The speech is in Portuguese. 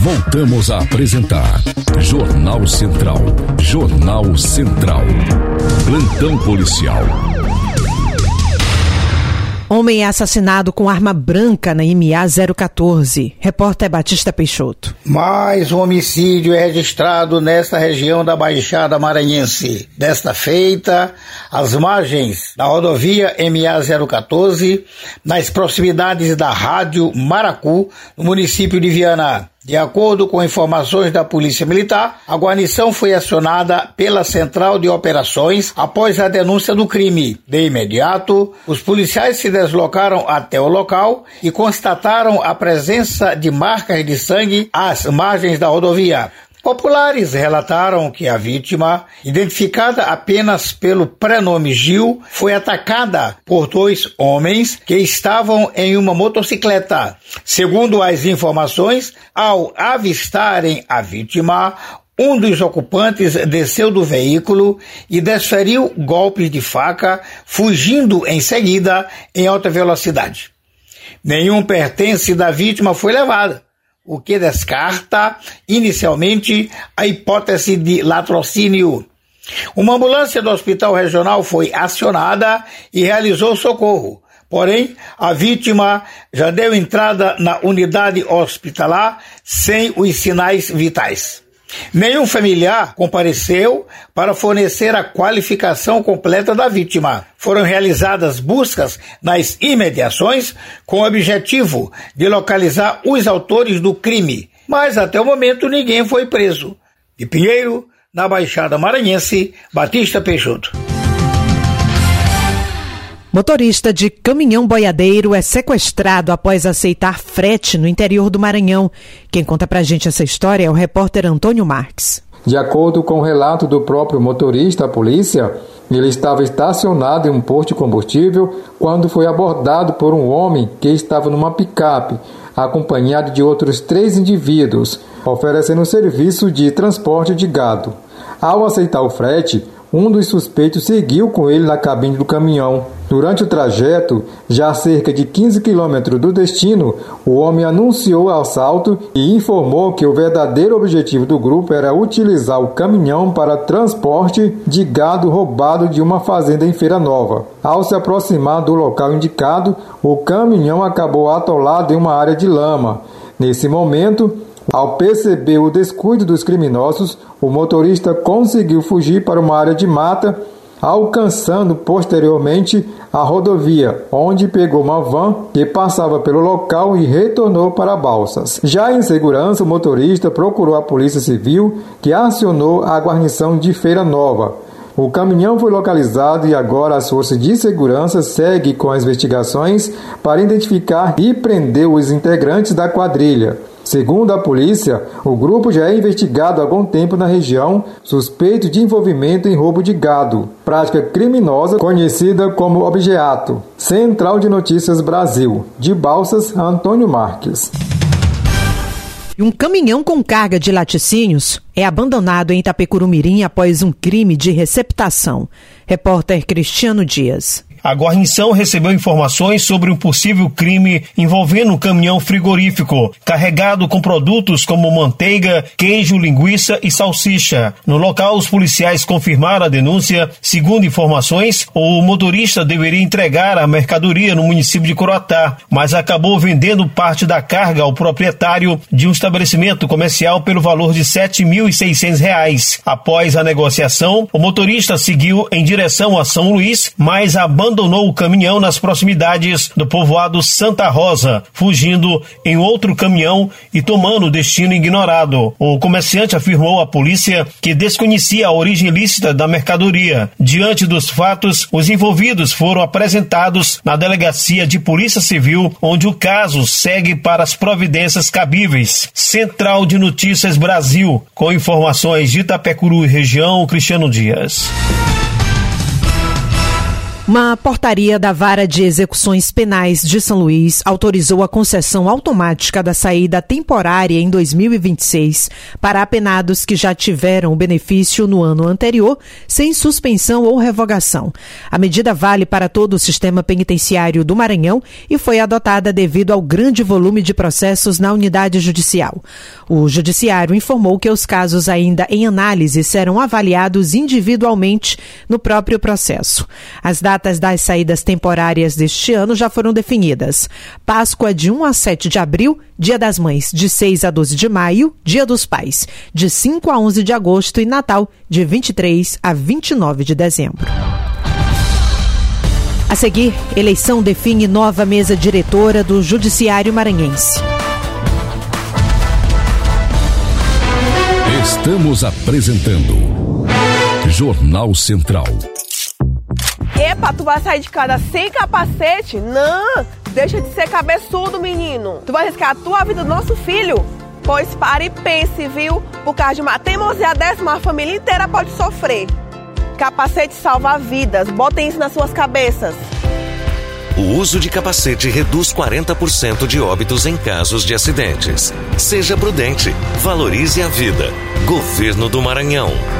Voltamos a apresentar Jornal Central. Jornal Central. Plantão policial. Homem é assassinado com arma branca na MA 014. Repórter Batista Peixoto. Mais um homicídio é registrado nesta região da Baixada Maranhense. Desta feita, às margens da rodovia MA 014, nas proximidades da Rádio Maracu, no município de Viana. De acordo com informações da Polícia Militar, a guarnição foi acionada pela Central de Operações após a denúncia do crime. De imediato, os policiais se deslocaram até o local e constataram a presença de marcas de sangue às margens da rodovia. Populares relataram que a vítima, identificada apenas pelo prenome Gil, foi atacada por dois homens que estavam em uma motocicleta. Segundo as informações, ao avistarem a vítima, um dos ocupantes desceu do veículo e desferiu golpes de faca, fugindo em seguida em alta velocidade. Nenhum pertence da vítima foi levado, o que descarta inicialmente a hipótese de latrocínio. Uma ambulância do Hospital Regional foi acionada e realizou socorro. Porém, a vítima já deu entrada na unidade hospitalar sem os sinais vitais. Nenhum familiar compareceu para fornecer a qualificação completa da vítima. Foram realizadas buscas nas imediações com o objetivo de localizar os autores do crime, mas até o momento ninguém foi preso. De Pinheiro, na Baixada Maranhense, Batista Peixoto. Motorista de caminhão boiadeiro é sequestrado após aceitar frete no interior do Maranhão. Quem conta pra gente essa história é o repórter Antônio Marques. De acordo com o relato do próprio motorista, a polícia, ele estava estacionado em um posto de combustível quando foi abordado por um homem que estava numa picape, acompanhado de outros 3 indivíduos, oferecendo serviço de transporte de gado. Ao aceitar o frete, um dos suspeitos seguiu com ele na cabine do caminhão. Durante o trajeto, já a cerca de 15 quilômetros do destino, o homem anunciou o assalto e informou que o verdadeiro objetivo do grupo era utilizar o caminhão para transporte de gado roubado de uma fazenda em Feira Nova. Ao se aproximar do local indicado, o caminhão acabou atolado em uma área de lama. Nesse momento, ao perceber o descuido dos criminosos, o motorista conseguiu fugir para uma área de mata, alcançando posteriormente a rodovia, onde pegou uma van que passava pelo local e retornou para Balsas. Já em segurança, o motorista procurou a Polícia Civil, que acionou a guarnição de Feira Nova. O caminhão foi localizado e agora as forças de segurança seguem com as investigações para identificar e prender os integrantes da quadrilha. Segundo a polícia, o grupo já é investigado há algum tempo na região, suspeito de envolvimento em roubo de gado, prática criminosa conhecida como objeato. Central de Notícias Brasil, de Balsas, Antônio Marques. Um caminhão com carga de laticínios é abandonado em Itapecurumirim após um crime de receptação. Repórter Cristiano Dias. A guarnição recebeu informações sobre um possível crime envolvendo um caminhão frigorífico carregado com produtos como manteiga, queijo, linguiça e salsicha. No local, os policiais confirmaram a denúncia. Segundo informações, o motorista deveria entregar a mercadoria no município de Coroatá, mas acabou vendendo parte da carga ao proprietário de um estabelecimento comercial pelo valor de R$ 7.600. Após a negociação, o motorista seguiu em direção a São Luís, mas abandonou o caminhão nas proximidades do povoado Santa Rosa, fugindo em outro caminhão e tomando o destino ignorado. O comerciante afirmou à polícia que desconhecia a origem ilícita da mercadoria. Diante dos fatos, os envolvidos foram apresentados na Delegacia de Polícia Civil, onde o caso segue para as providências cabíveis. Central de Notícias Brasil, com informações de Itapecuru e região, Cristiano Dias. Uma portaria da Vara de Execuções Penais de São Luís autorizou a concessão automática da saída temporária em 2026 para apenados que já tiveram o benefício no ano anterior, sem suspensão ou revogação. A medida vale para todo o sistema penitenciário do Maranhão e foi adotada devido ao grande volume de processos na unidade judicial. O Judiciário informou que os casos ainda em análise serão avaliados individualmente no próprio processo. As datas das saídas temporárias deste ano já foram definidas. Páscoa de 1 a 7 de abril, Dia das Mães de 6 a 12 de maio, Dia dos Pais de 5 a 11 de agosto e Natal de 23 a 29 de dezembro. A seguir, eleição define nova mesa diretora do Judiciário Maranhense. Estamos apresentando Jornal Central. Epa, tu vai sair de casa sem capacete? Não! Deixa de ser cabeçudo, menino. Tu vai arriscar a tua vida do nosso filho? Pois pare e pense, viu? Por causa de uma teimosia dessa, uma família inteira pode sofrer. Capacete salva vidas. Botem isso nas suas cabeças. O uso de capacete reduz 40% de óbitos em casos de acidentes. Seja prudente. Valorize a vida. Governo do Maranhão.